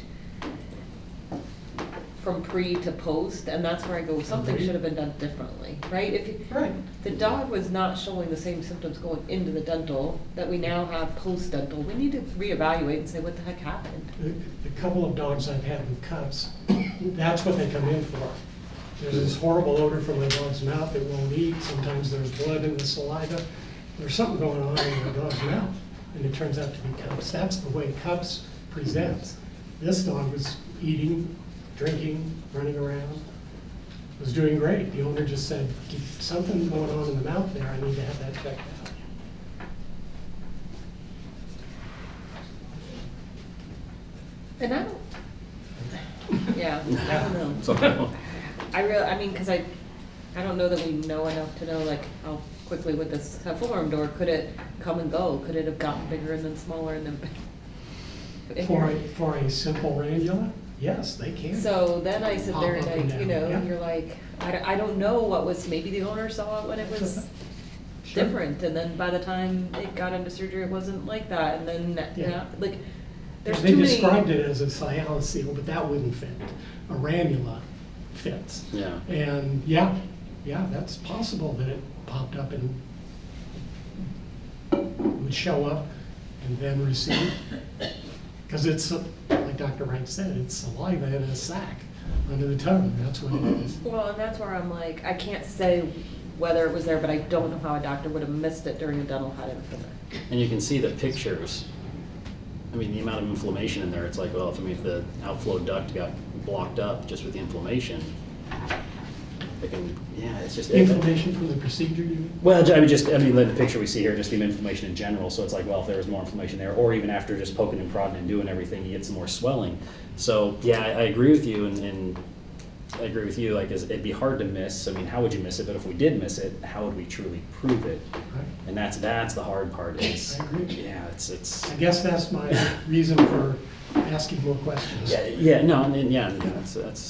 from pre to post, and that's where I go, something Agreed. should have been done differently, right? If you, Right. the dog was not showing the same symptoms going into the dental that we now have post-dental, we need to reevaluate and say, what the heck happened? The, the couple of dogs I've had with cuts, that's what they come in for. There's this horrible odor from the dog's mouth, it won't eat, sometimes there's blood in the saliva. There's something going on in the dog's mouth, and it turns out to be cups. That's the way cups presents. This dog was eating, drinking, running around, was doing great. The owner just said, something's going on in the mouth there, I need to have that checked out. And I don't, yeah, I don't know. So, I really, I mean, because I, I don't know that we know enough to know like how quickly would this have formed, or could it come and go? Could it have gotten bigger and then smaller and then bigger? For a, for a simple ranula, yes, they can. So then I sit there and Pop up and I, you down, know, yeah. you're like, I don't, I don't know what was, maybe the owner saw it when it was Sure. different, and then by the time it got into surgery, it wasn't like that, and then, that- Yeah. yeah, like, there's They too many. described it as a sialocele, but that wouldn't fit. A ranula fits. yeah. And yeah, yeah, that's possible that it popped up and would show up and then recede. Because it's, uh, like Doctor Wright said, it's saliva in a sac under the tongue. That's what it is. Well, and that's where I'm like, I can't say whether it was there, but I don't know how a doctor would have missed it during a dental head implant. And you can see the pictures. I mean, the amount of inflammation in there, it's like, well, if, I mean, if the outflow duct got blocked up just with the inflammation, it can, yeah, it's just. Inflammation from the procedure, you mean? Well, I mean, just, I mean, the picture we see here, just the inflammation in general, so it's like, well, if there was more inflammation there, or even after just poking and prodding and doing everything, you get some more swelling. So, yeah, I, I agree with you, and, and I agree with you, like, is- it'd be hard to miss. I mean, how would you miss it? But if we did miss it, how would we truly prove it? Right. And that's, that's the hard part is, I agree. yeah, it's, it's. I guess that's my reason for asking more questions. Yeah, yeah, no, and, and yeah, and that's, that's.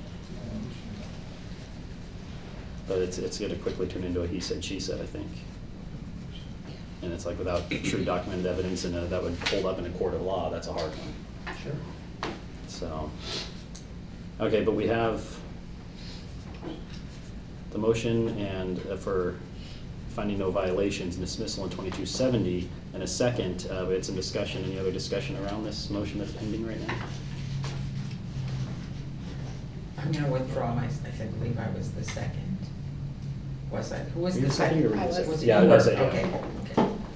But it's, it's gonna quickly turn into a he said, she said, I think. And it's like without true documented evidence and uh, that would hold up in a court of law, that's a hard one, Sure. so. Okay, but we have the motion and uh, for finding no violations and dismissal in twenty-two seventy, and a second, uh, we had some discussion, any other discussion around this motion that's pending right now? I'm gonna withdraw my, I believe I was the second. Was I, who was You the the second second? or I was. Was it Yeah, you I was or- it, yeah. Okay, okay.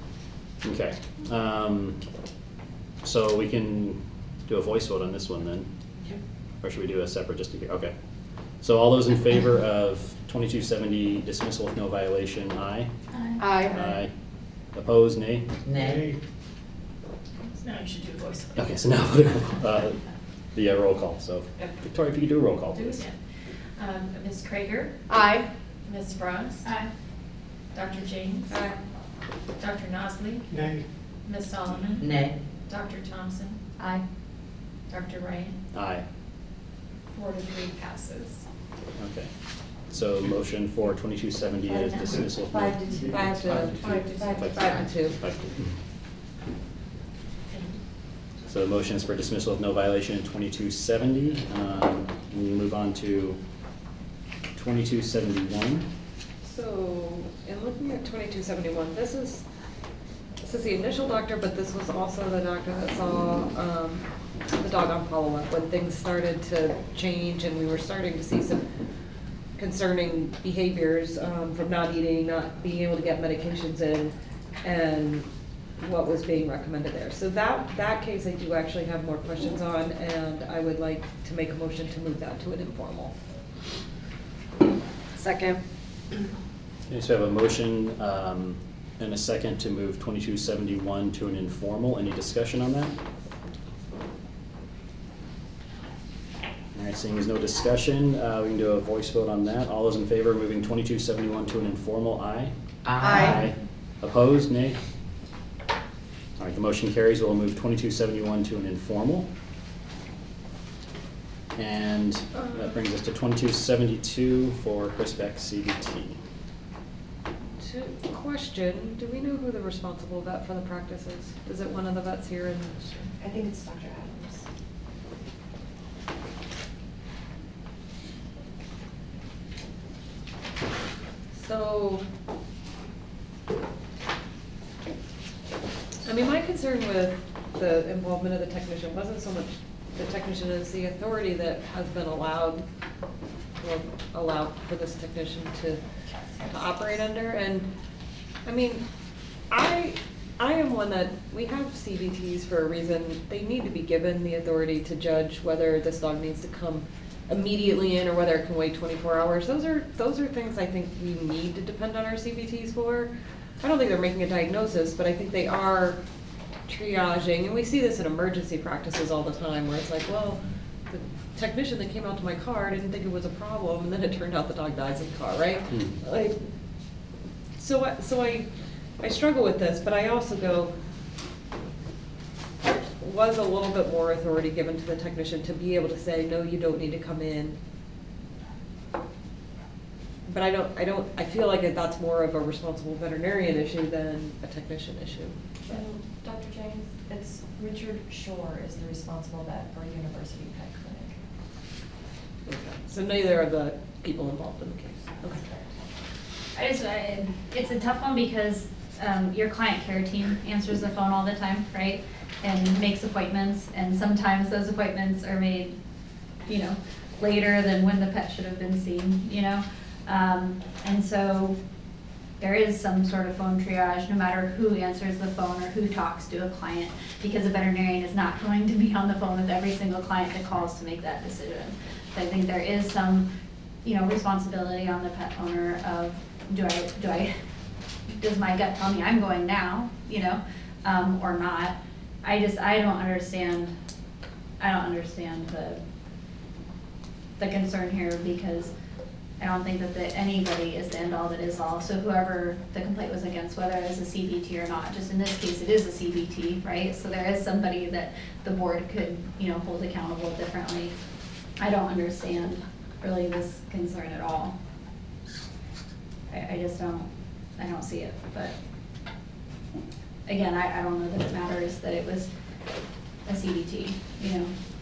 Okay, um, so we can do a voice vote on this one then? Or should we do a separate just to be, okay. So all those in favor of twenty-two seventy dismissal with no violation, aye? Aye. Aye. Opposed, nay? Nay. Now you should do a voice. Okay, so now, uh, the uh, roll call, so Victoria, if you could do a roll call, please. Um, Miz Krieger, Aye. Miz Frost. Aye. Doctor James. Aye. Doctor Nosley, Nay. Miz Solomon. Nay. Doctor Thompson, Aye. Doctor Ryan, Aye. four to three passes. Okay, so motion for twenty-two seventy is dismissal. with no- Five to two. Five to, Five to five two. to, Five to five to two. Five to two. So the motion is for dismissal of no violation in twenty-two seventy. Um, we move on to twenty-two seventy-one. So, in looking at twenty-two seventy-one, this is, this is the initial doctor, but this was also the doctor that saw, um, the dog on follow-up when things started to change and we were starting to see some concerning behaviors, um, from not eating, not being able to get medications in, and what was being recommended there. So that, that case I do actually have more questions on, and I would like to make a motion to move that to an informal. Second. Okay, so we have a motion um, and a second to move twenty-two seventy-one to an informal. Any discussion on that? All right, seeing as no discussion, uh, we can do a voice vote on that. All those in favor of moving twenty-two seventy-one to an informal, aye? Aye. Opposed, nay? All right, the motion carries. We'll move twenty-two seventy-one to an informal. And that brings us to twenty-two seventy-two for Chris Beck, C B T. To question, do we know who the responsible vet for the practice is? Is it one of the vets here in? I think it's Doctor Adams. So, I mean, my concern with the involvement of the technician wasn't so much the technician as the authority that has been allowed, well, allowed for this technician to, to operate under. And, I mean, I, I am one that, we have C V Ts for a reason. They need to be given the authority to judge whether this dog needs to come immediately in or whether it can wait twenty-four hours. Those are, those are things I think we need to depend on our C V Ts for. I don't think they're making a diagnosis, but I think they are triaging, and we see this in emergency practices all the time, where it's like, well, the technician that came out to my car didn't think it was a problem, and then it turned out the dog dies in the car, right? Hmm. Like, so, I- so I, I struggle with this, but I also go, was a little bit more authority given to the technician to be able to say, no, you don't need to come in. But I don't, I don't, I feel like that's more of a responsible veterinarian issue than a technician issue. And Doctor James, it's Richard Shore is the responsible vet for University Pet Clinic. Okay. So neither of the people involved in the case. Okay. I just, I, it's a tough one because um, your client care team answers the phone all the time, right? And makes appointments, and sometimes those appointments are made, you know, later than when the pet should have been seen, you know? Um, and so there is some sort of phone triage, no matter who answers the phone or who talks to a client, because a veterinarian is not going to be on the phone with every single client that calls to make that decision. So I think there is some, you know, responsibility on the pet owner of, do I, do I, does my gut tell me I'm going now, you know, um, or not? I just, I don't understand, I don't understand the, the concern here, because I don't think that the, anybody is the end all that is all. So whoever the complaint was against, whether it is a C B T or not, just in this case, it is a C B T, right? So there is somebody that the board could, you know, hold accountable differently. I don't understand really this concern at all. I, I just don't, I don't see it, but again, I, I don't know that it matters that it was a C B T, you know?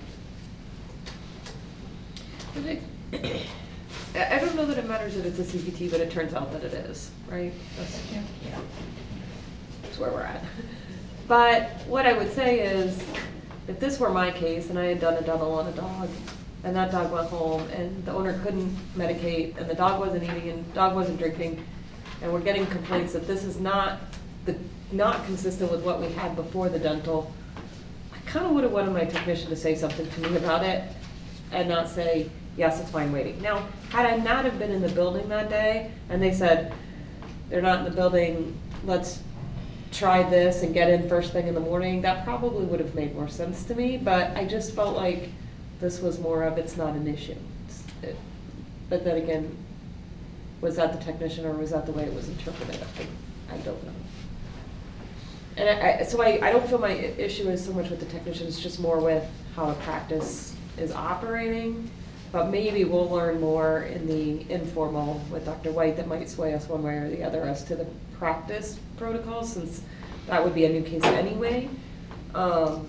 I think- I don't know that it matters that it's a C B T, but it turns out that it is, right? That's, Yeah. yeah. That's where we're at. But what I would say is, if this were my case and I had done a dental on a dog, and that dog went home and the owner couldn't medicate and the dog wasn't eating and the dog wasn't drinking, and we're getting complaints that this is not the, not consistent with what we had before the dental, I kind of would have wanted my technician to say something to me about it and not say, yes, it's fine waiting. Now, had I not have been in the building that day and they said, they're not in the building, let's try this and get in first thing in the morning, that probably would have made more sense to me, but I just felt like this was more of, it's not an issue. It's- it- But then again, was that the technician or was that the way it was interpreted? I, I don't know. And I, I, so I, I don't feel my i- issue is so much with the technician, it's just more with how the practice is operating. But maybe we'll learn more in the informal with Doctor White that might sway us one way or the other as to the practice protocols, since that would be a new case anyway. Um,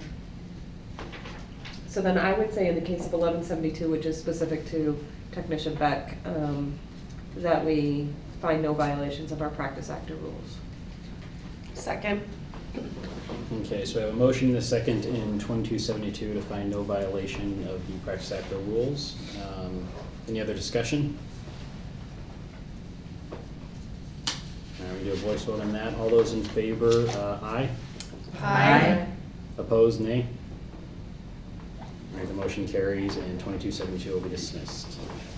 so then I would say in the case of eleven seventy-two, which is specific to Technician Beck, um, that we find no violations of our practice actor rules. Second. Okay, so I have a motion and a second in twenty-two seventy-two to find no violation of the practice actor rules. Um, Any other discussion? All right, we do a voice vote on that. All those in favor, uh, aye? Aye. Opposed, nay? All right, the motion carries and twenty-two seventy-two will be dismissed.